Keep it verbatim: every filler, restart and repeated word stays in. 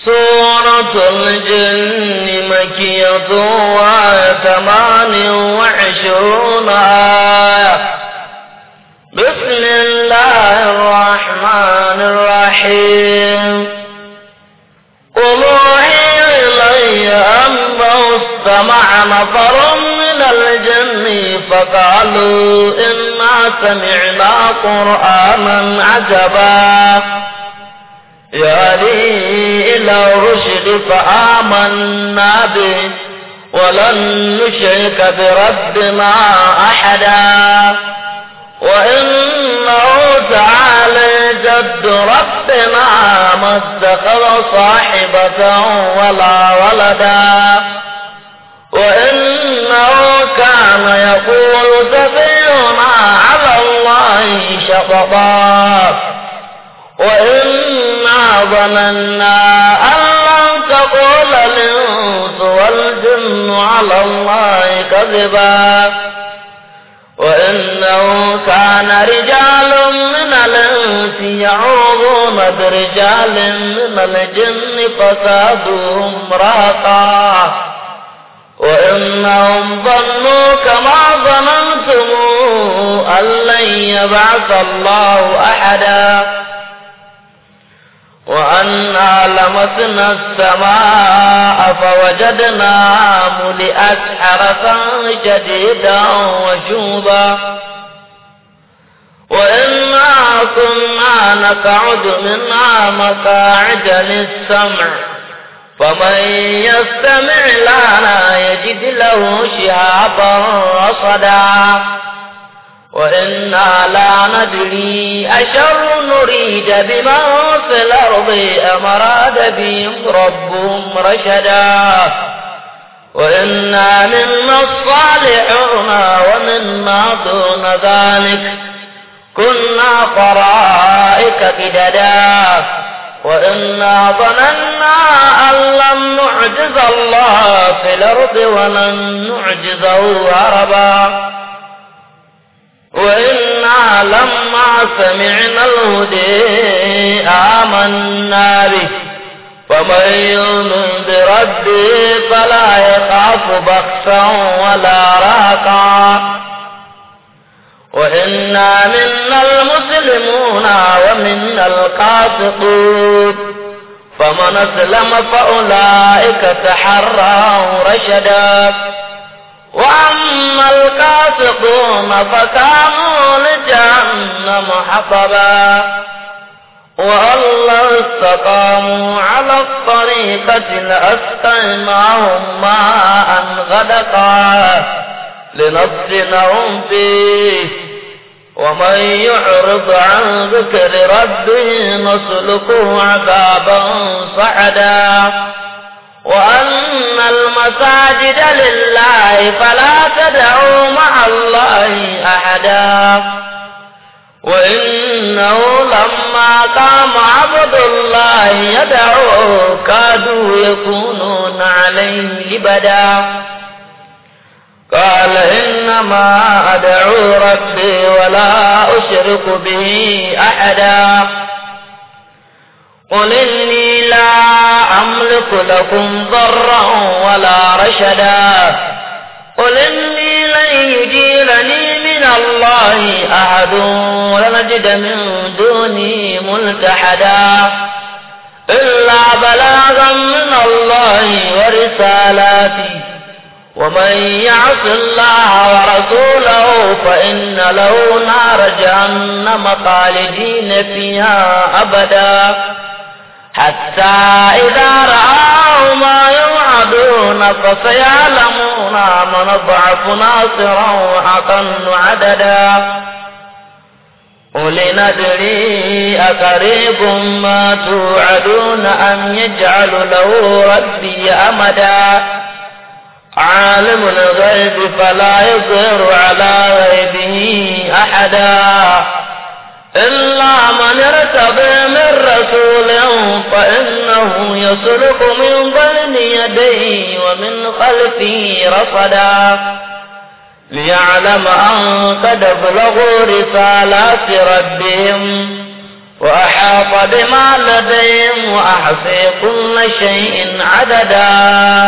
سورة الجن مكية وثمان وعشرون آية. بسم الله الرحمن الرحيم. قل أوحي إلي أنه استمع نفر من الجن فقالوا إنا سمعنا قرآنا عجبا يهدي إلى الرشد فآمنا به ولن نشرك بربنا أحدا وإنه تعالى جد ربنا ما اتخذ صاحبة ولا ولدا وإنه كان يقول سفيهنا على الله شططا وإنا ظننا أن لن تقول الإنس والجن على الله كذبا وإنه كان رجال من الإنس يعوذون برجال من الجن فزادوهم رهقا وإنهم ظنوا كما ظننتم أن لن يبعث الله أحدا وأنا لمسنا السماء فوجدناها ملئت حرسا شديدا وشوبا وإنا كنا نقعد منها مقاعد للسمع فمن يستمع لنا يجد له شهابا رصدا وإنا لا ندري أشر نريد بمن في الأرض أم أراد بهم ربهم رشدا وإنا منا الصالحون ومنا دون ذلك كنا طرائق قددا وإنا ظننا أن لن نعجز الله في الأرض ولن نعجزه هربا وإنا لما سمعنا الهدى آمنا به فمن يؤمن بربه فلا يخاف بخسا ولا رهقا وإنا منا المسلمون ومنا القاسطون فمن أسلم فأولئك تحروا رشدا وأما القاسطون فكانوا لجهنم حطبا وأن لو استقاموا على الطريقة لأسقيناهم ماء غدقا لنفتنهم فيه ومن يعرض عن ذكر ربه نسلكه عذابا صعدا وأن المساجد لله فلا تدعوا مع الله أحدا وإنه لما قام عبد الله يدعوه كادوا يكونون عليه لبدا قال إنما أدعو ربي ولا أشرك به أحدا قل إني لا أملك لكم ضرا ولا رشدا قل إني لن يجيرني من الله أحد ولنجد من دوني ملتحدا إلا بلاغا من الله ورسالاته ومن يعص الله ورسوله فإن له نار جهنم خالدين فيها أبدا حتى إذا رأوا ما يوعدون فسيعلمون من ضعف ناصرا وأقل عددا قل ندري أقريب ما توعدون أم يجعل له ربي أمدا عالم الغيب فلا يظهر على غيبه أحدا إلا من ارتضى من رسول فإنه يسلك من بين يديه ومن خلفه رصدا ليعلم أن قد بلغوا رسالات ربهم وأحاط بما لديهم وأحصي كل شيء عددا